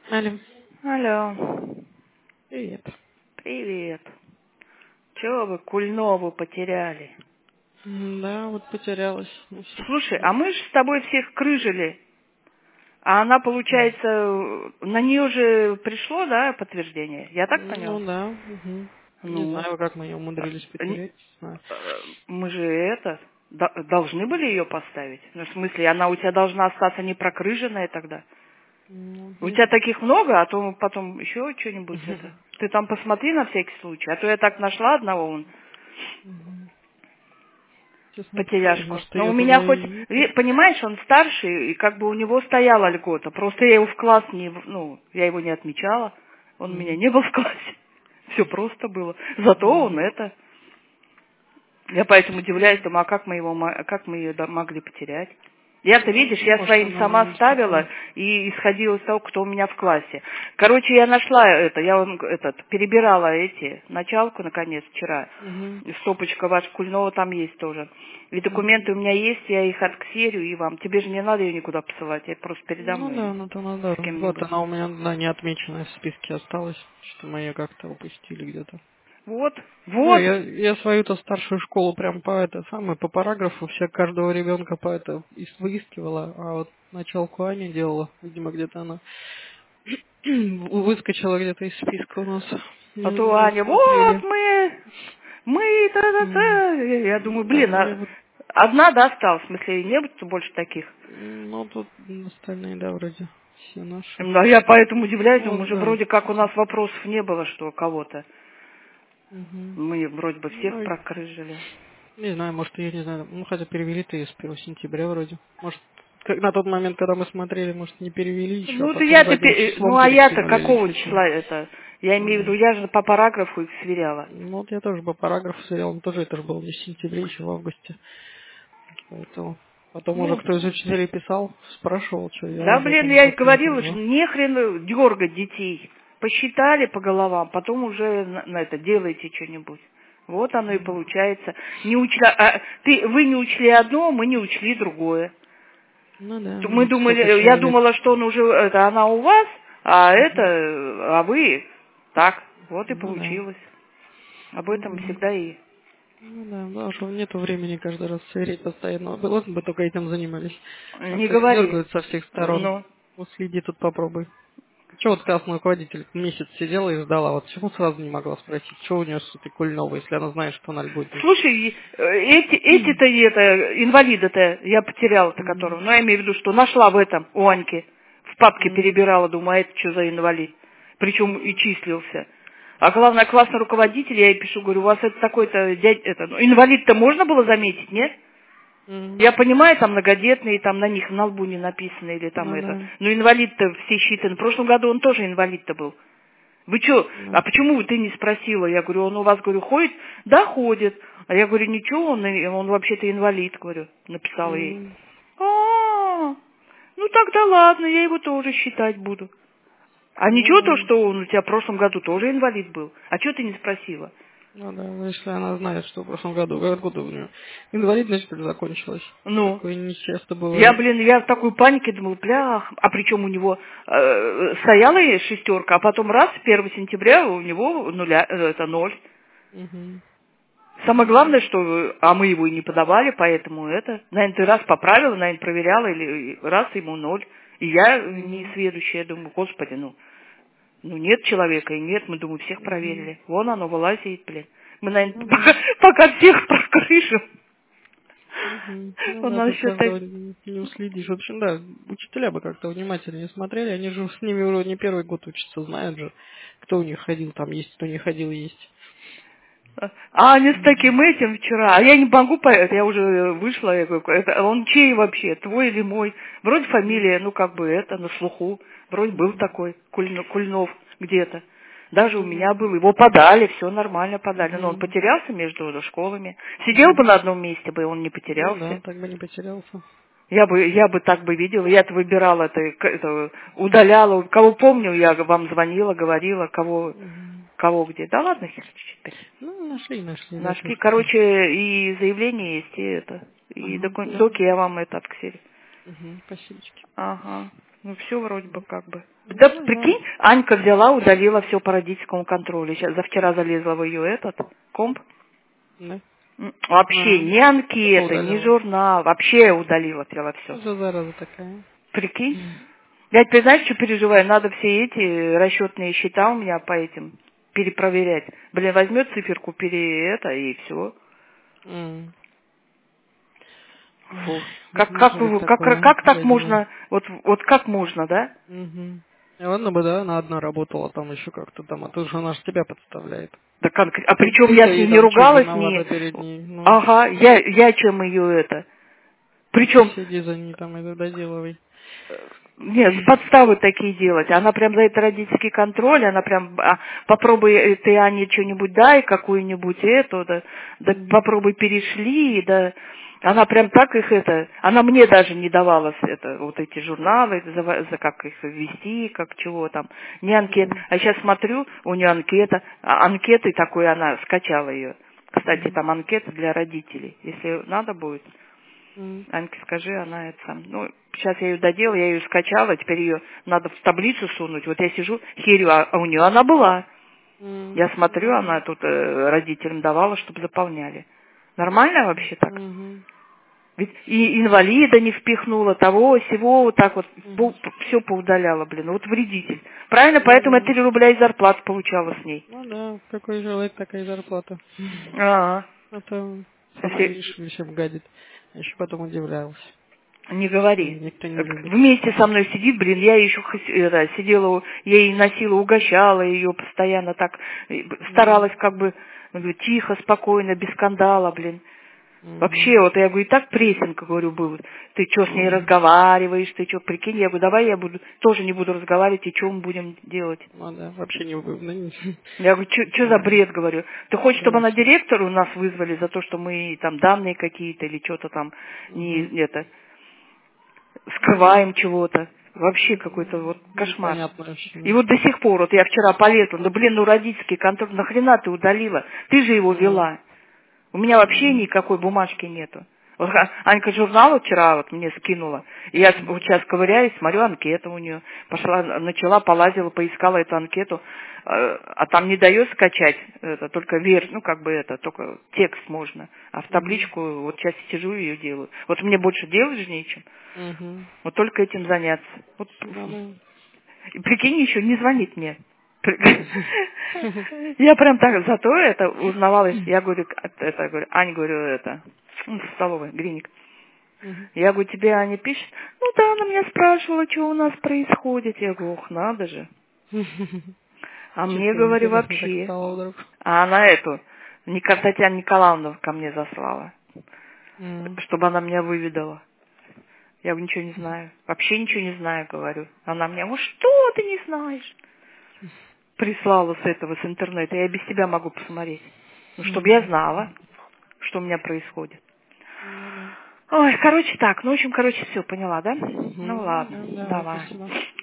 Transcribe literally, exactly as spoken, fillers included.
Алло. Алло. Привет. Привет. Чего вы Кульнову потеряли? М, Да, вот потерялась. Ну, всё. Слушай, а мы же с тобой всех крыжили. А она, получается, на нее же пришло, да, подтверждение? Я так поняла? Ну да. Угу. Не Ну, знаю, как мы ее умудрились э, не- потерять. Не знаю. э, мы же это, до- должны были ее поставить. Ну, в смысле, она у тебя должна остаться не прокрыженная тогда. Ну, У не тебя знаю. таких много, а то потом еще что-нибудь это. Ты там посмотри на всякий случай. А то я так нашла одного, он Мгм. Сейчас смотрю, потеряшку. может, Но у ее меня туда хоть, и это. ви- понимаешь, он старший, и как бы у него стояла льгота. Просто я его в класс не, в- ну, я его не отмечала. Он у меня М, не был в классе. Все просто было. Зато он м, это. Я поэтому удивляюсь, думаю, а как мы его, мо- как мы ее до- могли потерять? Я-то, Ну, видишь, я может, своим она сама ставила действительно. и исходила из того, кто у меня в классе. Короче, я нашла это, я он, этот, перебирала эти, началку, наконец, вчера. Угу. И стопочка ваша Кульнова там есть тоже. И Угу. документы у меня есть, я их отксерю и вам. Тебе же не надо ее никуда посылать, я просто передам Ну да, ее ну то надо. с Вот кем-нибудь. она у меня, да, не отмеченная в списке осталась. Что мы ее как-то упустили где-то. Вот, Ну, вот. я, я свою-то старшую школу прям по это самое, по параграфу вся каждого ребенка по это ис- выискивала, а вот началку Аня делала, видимо, где-то она выскочила где-то из списка у нас. А Не, то не Аня, вот смотрели. мы, мы, М, та-та-та. Я я думаю, Ну да, блин, ну я а вот, одна, да, осталась, в смысле, не будет больше таких. м, ну тут остальные, да, вроде все наши. Ну, а я поэтому удивляюсь, Ну думаю, вот, уже да. вроде как у нас вопросов не было, что кого-то. Мгм. Мы вроде бы всех Ну, и прокрыжили. не знаю, может, я не знаю, ну хотя перевели-то ее с первого сентября вроде. Может, как на тот момент, когда мы смотрели, может, не перевели еще, а Ну, то потом я-то, задним пе- ну, числом а я-то перекинули или какого еще что. числа это? Я имею в виду, М. я же по параграфу их сверяла. Ну вот я тоже по параграфу смотрел, он тоже это же было не в сентябре, еще в августе. Поэтому потом уже Ну, кто из учителей писал, спрашивал, что я да, уже блин, там я и как-то не говорила, что поняла. не хрен дергать детей. Посчитали по головам, потом уже на, на это делайте что-нибудь. Вот оно и М. получается. Не учла, а, ты, вы не учли одно, мы не учли другое. Ну да, То Мы ну сколько думали, я человек. думала, что он уже, это она у вас, а это, Мгм. а вы так. Вот и Ну да. получилось. Об этом Мгм. всегда и Ну да, да, что нету времени каждый раз сверить постоянно. Вот бы только этим занимались. А не то их говори. дергают со всех сторон. Ну. Вот следи тут попробуй. Чего вот классный руководитель месяц сидела и ждала, вот почему сразу не могла спросить, что у нее с этой Кульновой, если она знает, что она льготник. Слушай, э, эти, эти-то, это, инвалида-то я потеряла-то Мгм. которого. Ну, я имею в виду, что нашла в этом, у Аньки. В папке М, перебирала, думаю, а это что за инвалид? Причем и числился. А главное, классный руководитель, я ей пишу, говорю, у вас это такой-то дядь, это, ну, инвалид-то можно было заметить, нет? м, Я понимаю, там многодетные, там на них на лбу не написано или там Ну это. да, Но инвалид-то все считаны. В прошлом году он тоже инвалид-то был. Вы что, да. а почему ты не спросила? Я говорю, он у вас, говорю, ходит? Да, ходит. А я говорю, ничего, он, и- он вообще-то инвалид, говорю, написала ей. М, А, ну тогда ладно, я его тоже считать буду. А Ну ничего то, да, что он у тебя в прошлом году тоже инвалид был. А что ты не спросила? ну да, ну если она знает, что в прошлом году, как году у нее инвалидность что ли закончилась. Ну, Такое нечасто я, бывает. блин, я в такой панике думала, блях, а причем у него э, стояла ей шестерка, а потом раз, первого сентября у него нуля, э, это ноль. Угу. Самое главное, что, э, а мы его и не подавали, поэтому это, наверное, ты раз поправила, наверное, проверяла, или раз ему ноль. И я не Угу. сведущая, думаю, господи, ну, ну нет человека, и нет, мы, думаю, всех Угу. проверили. Вон оно вылазит, блин. Мы, наверное, Ну пока, да. пока всех прокрышим. Угу. Ну У да, нас тут еще так... каждого не не уследишь. В общем, да, учителя бы как-то внимательнее смотрели. Они же с ними уже не первый год учатся, знают же, кто у них ходил, там есть, кто не ходил, есть. А они с Мгм. таким этим вчера, а я не могу понять, я уже вышла, я говорю, это он чей вообще, твой или мой? Вроде Мгм. фамилия, ну как бы это, на слуху, вроде был Мгм. такой, Кульно- Кульнов где-то. Даже у Ну да. меня был, его подали, все нормально подали, но он Мгм. потерялся между школами. Сидел бы Мгм. на одном месте бы, он не Ну потерялся. да, так бы не потерялся. Я бы, я бы так бы видела, я-то выбирала, это, к- это, удаляла, кого помню, я вам звонила, говорила, кого, Мгм. кого где. Да ладно, хер теперь. Ну, нашли, нашли, да, что Нашли, ж теперь. короче, и заявление есть, и это, и Ага, доку- да. доки я вам это отксерю. Угу, посилочки. Ага. Ну, все вроде бы как бы. Да, Ну, прикинь, Анька взяла, удалила все по родительскому контролю. Сейчас за вчера залезла в ее этот комп. да. М, Вообще А, ни анкеты, ни удалила. журнал. Вообще удалила взяла все. Что за зараза такая? Прикинь. Я теперь, знаешь, что переживаю? Надо все эти расчетные счета у меня по этим перепроверять. Блин, возьмет циферку, пере это, и все. М. Ой, Фу. вот Как, как, может быть вы- как, такое как так дядино. можно? Вот, вот как можно, да? Угу. Ладно бы, да, она одна работала там еще как-то там, а тут же она же тебя подставляет. Да как, а Ты, причем я ты-то с и ней не там что ругалась, не... виновата перед ней? Ну, Ага, я, я чем ее это? ты Причем, сиди за ней там и доделывай. нет, подставы такие делать. Она прям за это родительский контроль, она прям, а, попробуй э, ты Ане что-нибудь дай, какую-нибудь эту, да, да Угу. попробуй перешли, да. Она прям так их это, она мне даже не давала с- это, вот эти журналы, за, за как их ввести, как чего там, не анкет. Угу. А сейчас смотрю, у нее анкета, а анкеты такой, она скачала ее. Кстати, Угу. там анкета для родителей. Если надо будет, Угу. Аньке скажи, она это сам. Ну, сейчас я ее доделала, я ее скачала, теперь ее надо в таблицу сунуть. Вот я сижу, херю, а а у нее она была. Я смотрю, она тут э, родителям давала, чтобы заполняли. Нормально вообще так? Угу. Ведь и инвалида не впихнула, того, сего, вот так вот, Угу. все поудаляла, блин, вот вредитель. Правильно, Ну поэтому я да. три рубля из зарплаты получала с ней. Ну да, какой желает, такая зарплата. А, А то сама, если видишь, всем гадит. А еще потом удивлялась, не что ее говори. никто не любит. Вместе со мной сидит, блин, я еще это, сидела, у- я ей носила, угощала ее постоянно так, э, Угу. старалась как бы ну, тихо, спокойно, без скандала, блин. Угу. Вообще, вот я говорю, и так прессинг, говорю, был. Ты что с ней разговариваешь, ты что, прикинь, я говорю, давай я буду, тоже не буду разговаривать, и что мы будем делать? Ну да, вообще не выгодно. Я говорю, что за бред, говорю. Ты хочешь, чтобы она Конечно. директору нас вызвали за то, что мы там данные какие-то или что-то там не Угу. это Ну, скрываем чего-то. Вообще какой-то вот кошмар. непонятно вообще. И Да. вот до сих пор, вот я вчера по лету, ну блин, ну родительский контроль, нахрена ты удалила? Ты же его М, вела. У меня вообще м, никакой бумажки нету. Вот Ха- Анька журнал вот вчера вот мне скинула. И я с- вот сейчас ковыряюсь, смотрю, анкета у нее. Пошла, начала, полазила, поискала эту анкету. Э, А там не дает скачать, это, только верх, ну как бы это, только текст можно. А в мгм, табличку вот сейчас сижу и ее делаю. Вот мне больше делать же нечем. мгм. Вот только этим заняться. Вот, Ну да. и прикинь, еще не звонит мне. Я прям так зато это узнавала. Я говорю, это, говорю, Ань, говорю, это, ну, в столовой, Гриник. Мгм. Я говорю, тебе Аня пишет? Ну да, она меня спрашивала, что у нас происходит. Я говорю, ох, надо же. А мне, Чё-то говорю, интересно так вообще. стало вдруг. А она эту, Ника- Татьяна Николаевна ко мне заслала, М. чтобы она меня выведала. Я говорю, ничего не знаю. Вообще ничего не знаю, говорю. Она мне, ну что ты не знаешь? Прислала с этого, с интернета. Я без тебя могу посмотреть. Ну, чтобы я Мгм. знала, что у меня происходит. Ну да. Ой, короче, так. Ну, в общем, короче, все, поняла, да? Ну, Мгм. ладно, Да, давай, давай. спасибо.